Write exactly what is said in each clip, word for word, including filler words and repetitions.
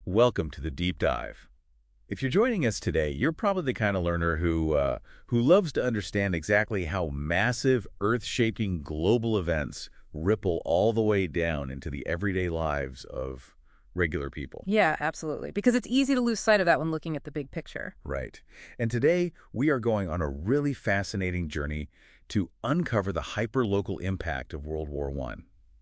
Welcome to the Deep Dive. If you're joining us today, you're probably the kind of learner who, uh, who loves to understand exactly how massive, earth-shaking global events ripple all the way down into the everyday lives of regular people. Yeah, absolutely. Because it's easy to lose sight of that when looking at the big picture. Right. And today, we are going on a really fascinating journey to uncover the hyper-local impact of World War One.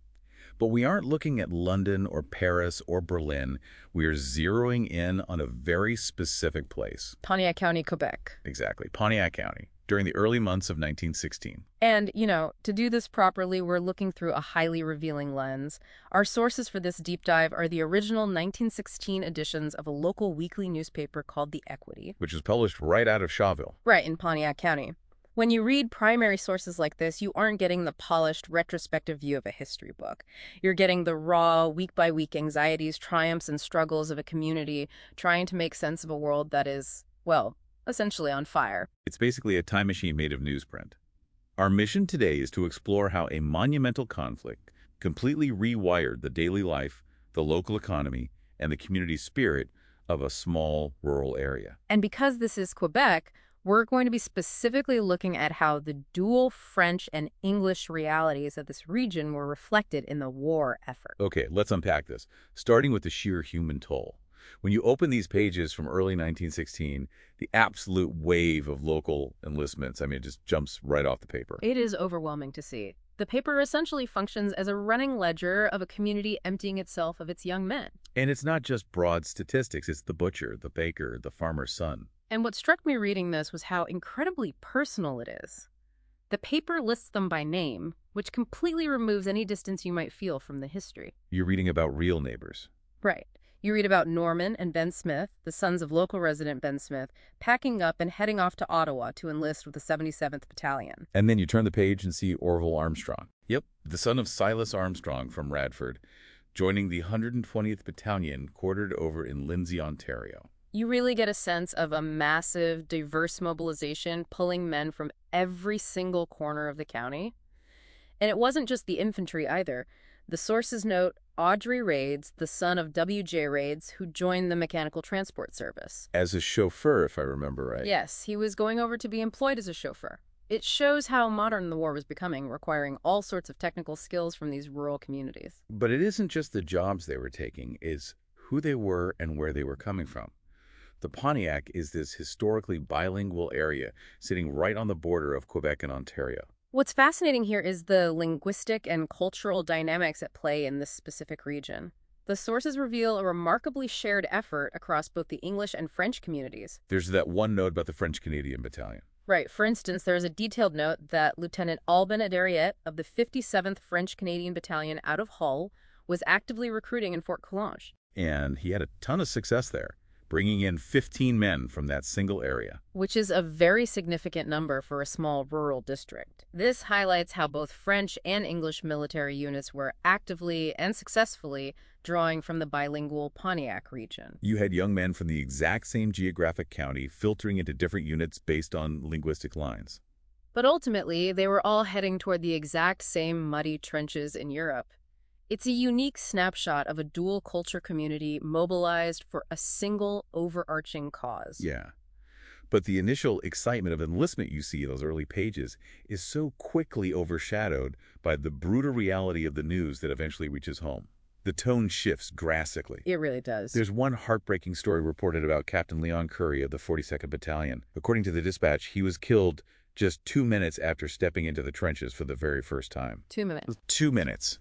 But we aren't looking at London or Paris or Berlin. We are zeroing in on a very specific place. Pontiac County, Quebec. Exactly, Pontiac County, during the early months of nineteen sixteen. And, you know, to do this properly, we're looking through a highly revealing lens. Our sources for this deep dive are the original nineteen sixteen editions of a local weekly newspaper called The Equity. Which was published right out of Shawville. Right, in Pontiac County. When you read primary sources like this, you aren't getting the polished, retrospective view of a history book. You're getting the raw, week-by-week anxieties, triumphs, and struggles of a community trying to make sense of a world that is, well, essentially on fire. It's basically a time machine made of newsprint. Our mission today is to explore how a monumental conflict completely rewired the daily life, the local economy, and the community spirit of a small rural area. And because this is Quebec, we're going to be specifically looking at how the dual French and English realities of this region were reflected in the war effort. Okay, let's unpack this, starting with the sheer human toll. When you open these pages from early nineteen sixteen, the absolute wave of local enlistments, I mean, it just jumps right off the paper. It is overwhelming to see. The paper essentially functions as a running ledger of a community emptying itself of its young men. And it's not just broad statistics, it's the butcher, the baker, the farmer's son. And what struck me reading this was how incredibly personal it is. The paper lists them by name, which completely removes any distance you might feel from the history. You're reading about real neighbors. Right. You read about Norman and Ben Smith, the sons of local resident Ben Smith, packing up and heading off to Ottawa to enlist with the seventy-seventh Battalion. And then you turn the page and see Orville Armstrong. Yep, the son of Silas Armstrong from Radford, joining the one hundred twentieth Battalion quartered over in Lindsay, Ontario. You really get a sense of a massive, diverse mobilization pulling men from every single corner of the county. And it wasn't just the infantry either. The sources note Audrey Raids, the son of W J Raids, who joined the Mechanical Transport Service. As a chauffeur, if I remember right. Yes, he was going over to be employed as a chauffeur. It shows how modern the war was becoming, requiring all sorts of technical skills from these rural communities. But it isn't just the jobs they were taking, it's who they were and where they were coming from. The Pontiac is this historically bilingual area sitting right on the border of Quebec and Ontario. What's fascinating here is the linguistic and cultural dynamics at play in this specific region. The sources reveal a remarkably shared effort across both the English and French communities. There's that one note about the French-Canadian Battalion. Right. For instance, there's a detailed note that Lieutenant Alban Adariet of the fifty-seventh French-Canadian Battalion out of Hull was actively recruiting in Fort Collonges. And he had a ton of success there, bringing in fifteen men from that single area. Which is a very significant number for a small rural district. This highlights how both French and English military units were actively and successfully drawing from the bilingual Pontiac region. You had young men from the exact same geographic county filtering into different units based on linguistic lines. But ultimately, they were all heading toward the exact same muddy trenches in Europe. It's a unique snapshot of a dual culture community mobilized for a single overarching cause. Yeah. But the initial excitement of enlistment you see in those early pages is so quickly overshadowed by the brutal reality of the news that eventually reaches home. The tone shifts drastically. It really does. There's one heartbreaking story reported about Captain Leon Curry of the forty-second Battalion. According to the dispatch, he was killed just two minutes after stepping into the trenches for the very first time. Two minutes. Two minutes.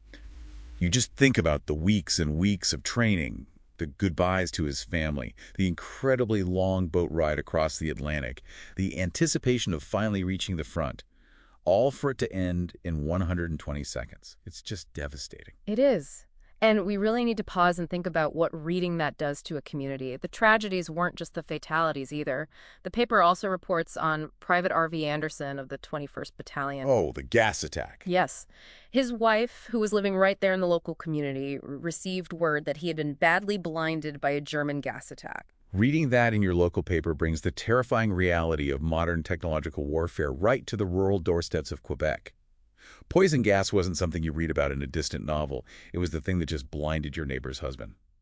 You just think about the weeks and weeks of training, the goodbyes to his family, the incredibly long boat ride across the Atlantic, the anticipation of finally reaching the front, all for it to end in one hundred twenty seconds. It's just devastating. It is. And we really need to pause and think about what reading that does to a community. The tragedies weren't just the fatalities either. The paper also reports on Private R V Anderson of the twenty-first Battalion. Oh, the gas attack. Yes. His wife, who was living right there in the local community, received word that he had been badly blinded by a German gas attack. Reading that in your local paper brings the terrifying reality of modern technological warfare right to the rural doorsteps of Quebec. Poison gas wasn't something you read about in a distant novel. It was the thing that just blinded your neighbor's husband.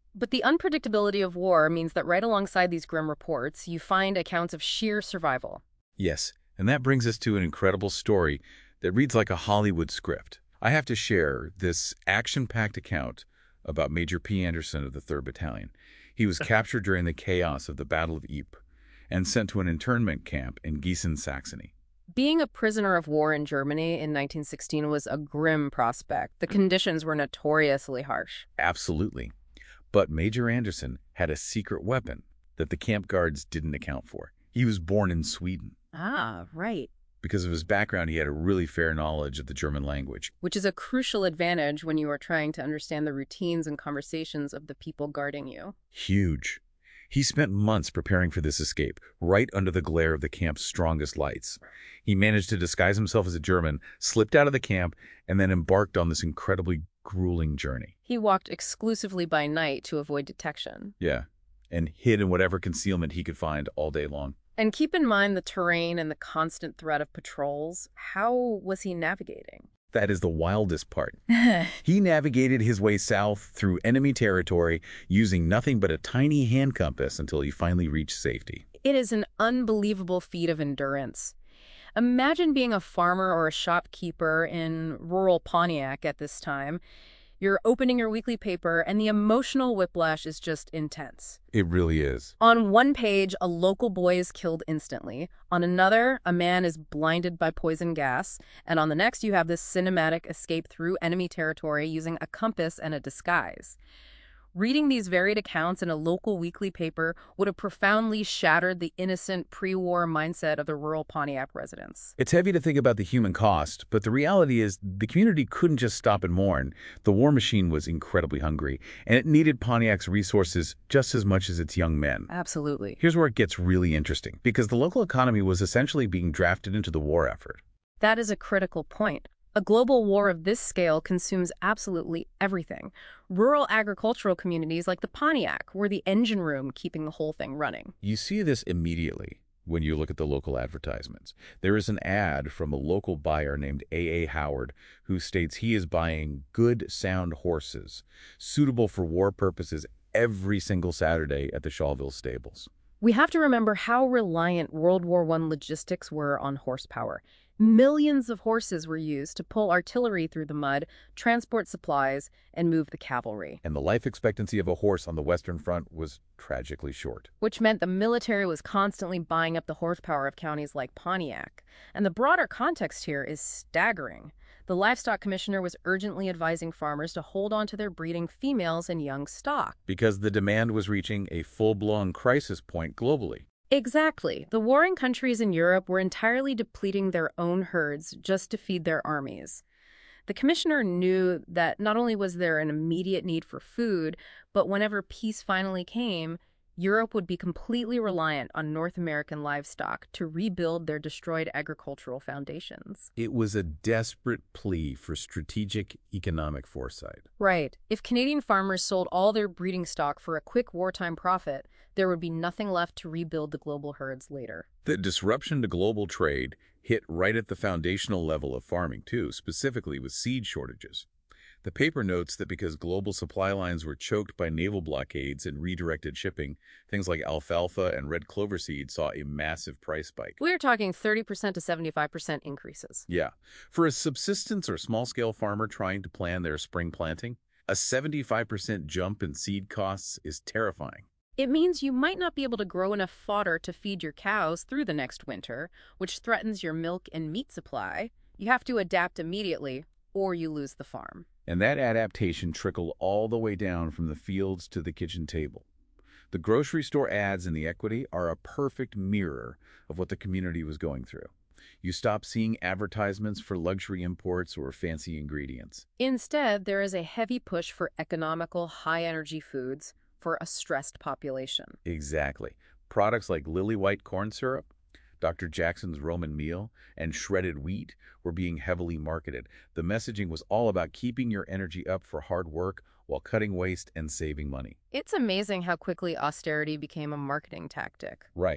But the unpredictability of war means that right alongside these grim reports, you find accounts of sheer survival. Yes, and that brings us to an incredible story that reads like a Hollywood script. I have to share this action-packed account about Major P. Anderson of the third Battalion. He was captured during the chaos of the Battle of Ypres and sent to an internment camp in Gießen, Saxony. Being a prisoner of war in Germany in nineteen sixteen was a grim prospect. The conditions were notoriously harsh. Absolutely. But Major Anderson had a secret weapon that the camp guards didn't account for. He was born in Sweden. Ah, right. Because of his background, he had a really fair knowledge of the German language. Which is a crucial advantage when you are trying to understand the routines and conversations of the people guarding you. Huge. He spent months preparing for this escape, right under the glare of the camp's strongest lights. He managed to disguise himself as a German, slipped out of the camp, and then embarked on this incredibly grueling journey. He walked exclusively by night to avoid detection. Yeah, and hid in whatever concealment he could find all day long. And keep in mind the terrain and the constant threat of patrols. How was he navigating? That is the wildest part. He navigated his way south through enemy territory using nothing but a tiny hand compass until he finally reached safety. It is an unbelievable feat of endurance. Imagine being a farmer or a shopkeeper in rural Pontiac at this time. You're opening your weekly paper, and the emotional whiplash is just intense. It really is. On one page, a local boy is killed instantly. On another, a man is blinded by poison gas. And on the next, you have this cinematic escape through enemy territory using a compass and a disguise. Reading these varied accounts in a local weekly paper would have profoundly shattered the innocent pre-war mindset of the rural Pontiac residents. It's heavy to think about the human cost, but the reality is the community couldn't just stop and mourn. The war machine was incredibly hungry, and it needed Pontiac's resources just as much as its young men. Absolutely. Here's where it gets really interesting, because the local economy was essentially being drafted into the war effort. That is a critical point. A global war of this scale consumes absolutely everything. Rural agricultural communities like the Pontiac were the engine room keeping the whole thing running. You see this immediately when you look at the local advertisements. There is an ad from a local buyer named A A Howard who states he is buying good, sound horses, suitable for war purposes every single Saturday at the Shawville stables. We have to remember how reliant World War One logistics were on horsepower. Millions of horses were used to pull artillery through the mud, transport supplies, and move the cavalry. And the life expectancy of a horse on the Western Front was tragically short. Which meant the military was constantly buying up the horsepower of counties like Pontiac. And the broader context here is staggering. The livestock commissioner was urgently advising farmers to hold on to their breeding females and young stock. Because the demand was reaching a full-blown crisis point globally. Exactly. The warring countries in Europe were entirely depleting their own herds just to feed their armies. The commissioner knew that not only was there an immediate need for food, but whenever peace finally came, Europe would be completely reliant on North American livestock to rebuild their destroyed agricultural foundations. It was a desperate plea for strategic economic foresight. Right. If Canadian farmers sold all their breeding stock for a quick wartime profit, there would be nothing left to rebuild the global herds later. The disruption to global trade hit right at the foundational level of farming, too, specifically with seed shortages. The paper notes that because global supply lines were choked by naval blockades and redirected shipping, things like alfalfa and red clover seed saw a massive price spike. We're talking thirty percent to seventy-five percent increases. Yeah. For a subsistence or small-scale farmer trying to plan their spring planting, a seventy-five percent jump in seed costs is terrifying. It means you might not be able to grow enough fodder to feed your cows through the next winter, which threatens your milk and meat supply. You have to adapt immediately, or you lose the farm. And that adaptation trickled all the way down from the fields to the kitchen table. The grocery store ads in the equity are a perfect mirror of what the community was going through. You stop seeing advertisements for luxury imports or fancy ingredients. Instead, there is a heavy push for economical, high-energy foods for a stressed population. Exactly. Products like Lily White corn syrup, Doctor Jackson's Roman meal, and shredded wheat were being heavily marketed. The messaging was all about keeping your energy up for hard work while cutting waste and saving money. It's amazing how quickly austerity became a marketing tactic. Right.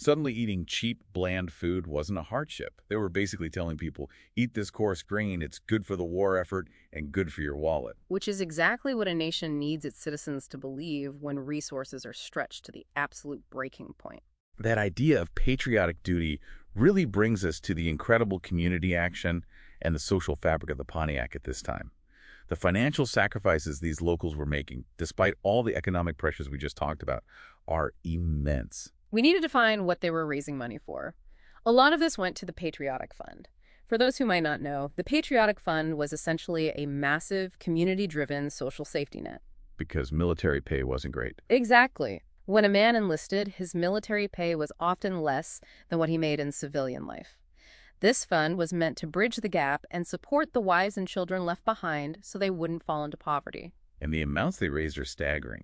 Suddenly eating cheap, bland food wasn't a hardship. They were basically telling people, eat this coarse grain, it's good for the war effort and good for your wallet. Which is exactly what a nation needs its citizens to believe when resources are stretched to the absolute breaking point. That idea of patriotic duty really brings us to the incredible community action and the social fabric of the Pontiac at this time. The financial sacrifices these locals were making, despite all the economic pressures we just talked about, are immense. We need to define what they were raising money for. A lot of this went to the Patriotic Fund. For those who might not know, the Patriotic Fund was essentially a massive, community-driven social safety net. Because military pay wasn't great. Exactly. When a man enlisted, his military pay was often less than what he made in civilian life. This fund was meant to bridge the gap and support the wives and children left behind so they wouldn't fall into poverty. And the amounts they raised are staggering.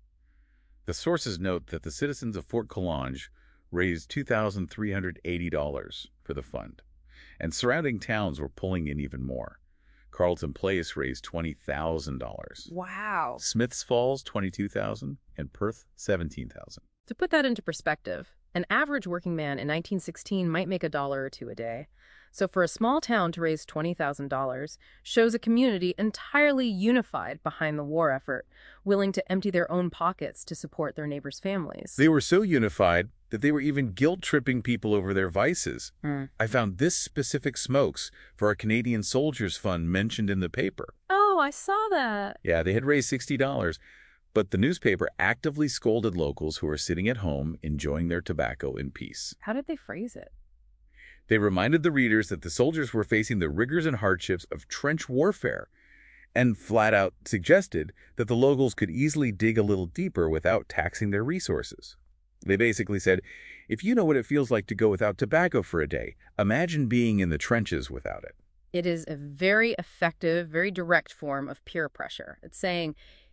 The sources note that the citizens of Fort Calange raised two thousand three hundred eighty dollars for the fund, and surrounding towns were pulling in even more. Carleton Place raised twenty thousand dollars. Wow. Smiths Falls, twenty-two thousand dollars, and Perth, seventeen thousand dollars. To put that into perspective, an average working man in nineteen sixteen might make a dollar or two a day. So for a small town to raise twenty thousand dollars shows a community entirely unified behind the war effort, willing to empty their own pockets to support their neighbors' families. They were so unified that they were even guilt-tripping people over their vices. Mm. I found this specific smokes for our Canadian Soldiers Fund mentioned in the paper. Oh, I saw that. Yeah, they had raised sixty dollars, but the newspaper actively scolded locals who were sitting at home enjoying their tobacco in peace. How did they phrase it? They reminded the readers that the soldiers were facing the rigors and hardships of trench warfare, and flat out suggested that the locals could easily dig a little deeper without taxing their resources. They basically said, if you know what it feels like to go without tobacco for a day, imagine being in the trenches without it. It is a very effective, very direct form of peer pressure. It's saying,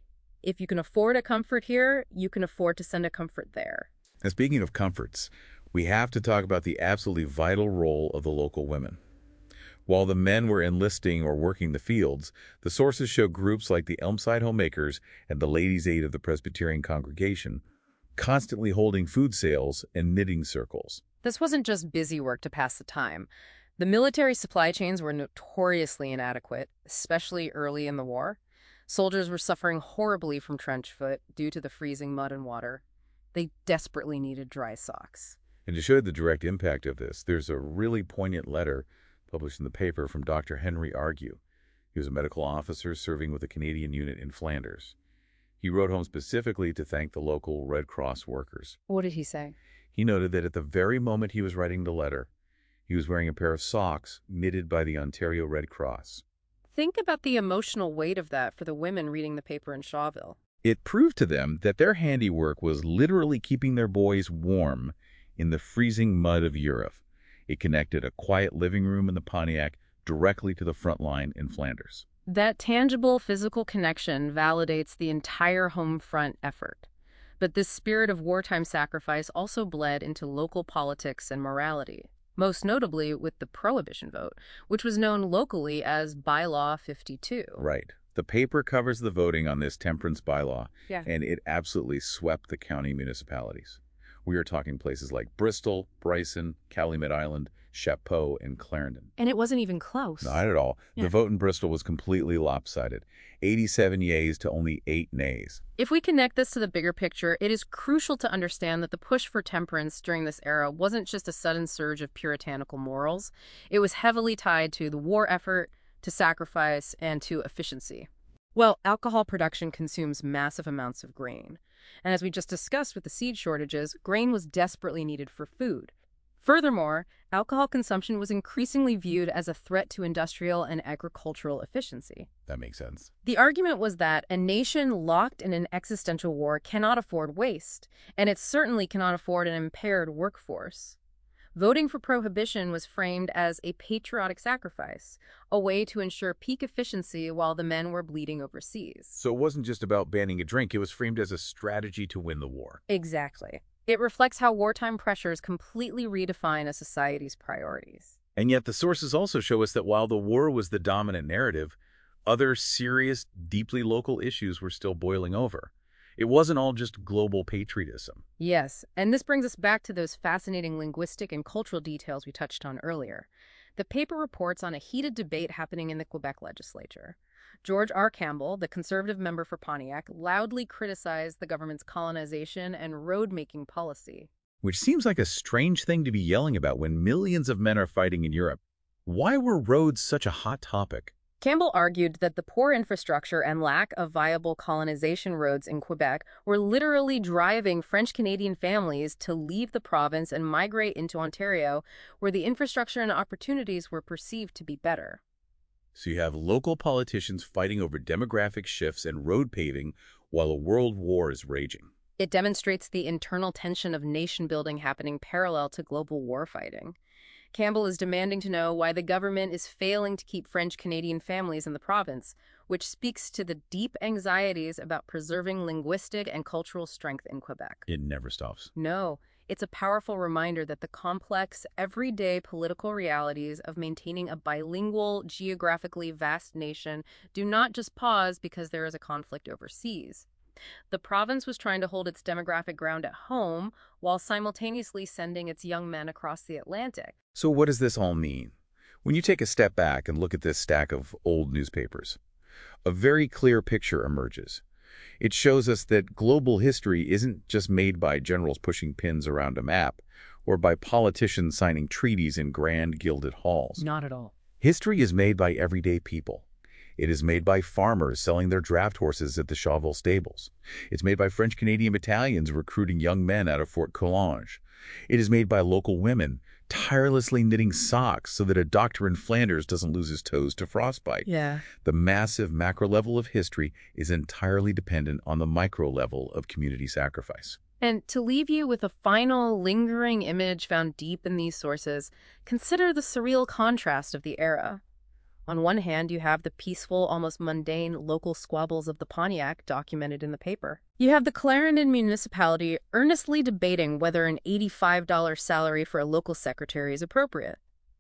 if you can afford a comfort here, you can afford to send a comfort there. And speaking of comforts, we have to talk about the absolutely vital role of the local women. While the men were enlisting or working the fields, the sources show groups like the Elmside Homemakers and the Ladies' Aid of the Presbyterian Congregation constantly holding food sales and knitting circles. This wasn't just busy work to pass the time. The military supply chains were notoriously inadequate, especially early in the war. Soldiers were suffering horribly from trench foot due to the freezing mud and water. They desperately needed dry socks. And to show the direct impact of this, there's a really poignant letter published in the paper from Doctor Henry Argue. He was a medical officer serving with a Canadian unit in Flanders. He wrote home specifically to thank the local Red Cross workers. What did he say? He noted that at the very moment he was writing the letter, he was wearing a pair of socks knitted by the Ontario Red Cross. Think about the emotional weight of that for the women reading the paper in Shawville. It proved to them that their handiwork was literally keeping their boys warm in the freezing mud of Europe. It connected a quiet living room in the Pontiac directly to the front line in Flanders. That tangible physical connection validates the entire home front effort. But this spirit of wartime sacrifice also bled into local politics and morality, most notably with the Prohibition vote, which was known locally as Bylaw fifty-two. Right. The paper covers the voting on this temperance bylaw, Yeah. and it absolutely swept the county municipalities. We are talking places like Bristol, Bryson, Calumet Island, Chapeau, and Clarendon. And it wasn't even close. Not at all. Yeah. The vote in Bristol was completely lopsided. eighty-seven yeas to only eight nays. If we connect this to the bigger picture, it is crucial to understand that the push for temperance during this era wasn't just a sudden surge of puritanical morals. It was heavily tied to the war effort, to sacrifice, and to efficiency. Well, alcohol production consumes massive amounts of grain. And as we just discussed with the seed shortages, grain was desperately needed for food. Furthermore, alcohol consumption was increasingly viewed as a threat to industrial and agricultural efficiency. That makes sense. The argument was that a nation locked in an existential war cannot afford waste, and it certainly cannot afford an impaired workforce. Voting for prohibition was framed as a patriotic sacrifice, a way to ensure peak efficiency while the men were bleeding overseas. So it wasn't just about banning a drink. It was framed as a strategy to win the war. Exactly. It reflects how wartime pressures completely redefine a society's priorities. And yet the sources also show us that while the war was the dominant narrative, other serious, deeply local issues were still boiling over. It wasn't all just global patriotism. Yes, and this brings us back to those fascinating linguistic and cultural details we touched on earlier. The paper reports on a heated debate happening in the Quebec legislature. George R. Campbell, the conservative member for Pontiac, loudly criticized the government's colonization and road-making policy. Which seems like a strange thing to be yelling about when millions of men are fighting in Europe. Why were roads such a hot topic? Campbell argued that the poor infrastructure and lack of viable colonization roads in Quebec were literally driving French-Canadian families to leave the province and migrate into Ontario, where the infrastructure and opportunities were perceived to be better. So you have local politicians fighting over demographic shifts and road paving while a world war is raging. It demonstrates the internal tension of nation-building happening parallel to global warfighting. Campbell is demanding to know why the government is failing to keep French-Canadian families in the province, which speaks to the deep anxieties about preserving linguistic and cultural strength in Quebec. It never stops. No, it's a powerful reminder that the complex, everyday political realities of maintaining a bilingual, geographically vast nation do not just pause because there is a conflict overseas. The province was trying to hold its demographic ground at home while simultaneously sending its young men across the Atlantic. So what does this all mean? When you take a step back and look at this stack of old newspapers, a very clear picture emerges. It shows us that global history isn't just made by generals pushing pins around a map or by politicians signing treaties in grand gilded halls. Not at all. History is made by everyday people. It is made by farmers selling their draft horses at the Chauvel stables. It's made by French-Canadian battalions recruiting young men out of Fort Collonges. It is made by local women tirelessly knitting socks so that a doctor in Flanders doesn't lose his toes to frostbite. Yeah. The massive macro level of history is entirely dependent on the micro level of community sacrifice. And to leave you with a final, lingering image found deep in these sources, consider the surreal contrast of the era. On one hand, you have the peaceful, almost mundane local squabbles of the Pontiac documented in the paper. You have the Clarendon municipality earnestly debating whether an eighty-five dollar salary for a local secretary is appropriate.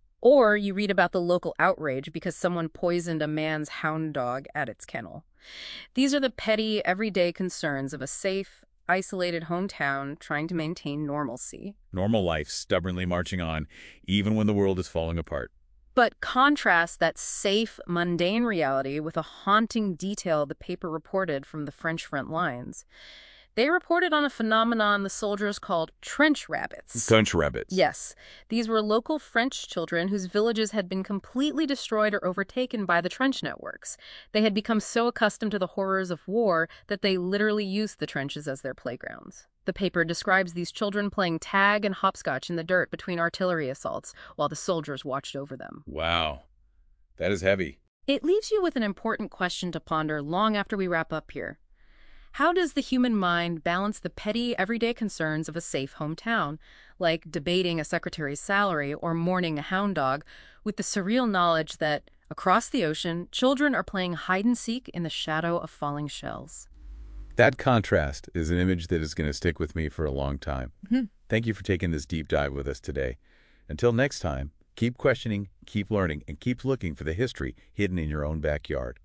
Or you read about the local outrage because someone poisoned a man's hound dog at its kennel. These are the petty, everyday concerns of a safe, isolated hometown trying to maintain normalcy. Normal life stubbornly marching on, even when the world is falling apart. But contrast that safe, mundane reality with a haunting detail the paper reported from the French front lines. They reported on a phenomenon the soldiers called trench rabbits. Trench rabbits. Yes. These were local French children whose villages had been completely destroyed or overtaken by the trench networks. They had become so accustomed to the horrors of war that they literally used the trenches as their playgrounds. The paper describes these children playing tag and hopscotch in the dirt between artillery assaults while the soldiers watched over them. Wow. That is heavy. It leaves you with an important question to ponder long after we wrap up here. How does the human mind balance the petty, everyday concerns of a safe hometown, like debating a secretary's salary or mourning a hound dog, with the surreal knowledge that, across the ocean, children are playing hide-and-seek in the shadow of falling shells? That contrast is an image that is going to stick with me for a long time. Mm-hmm. Thank you for taking this deep dive with us today. Until next time, keep questioning, keep learning, and keep looking for the history hidden in your own backyard.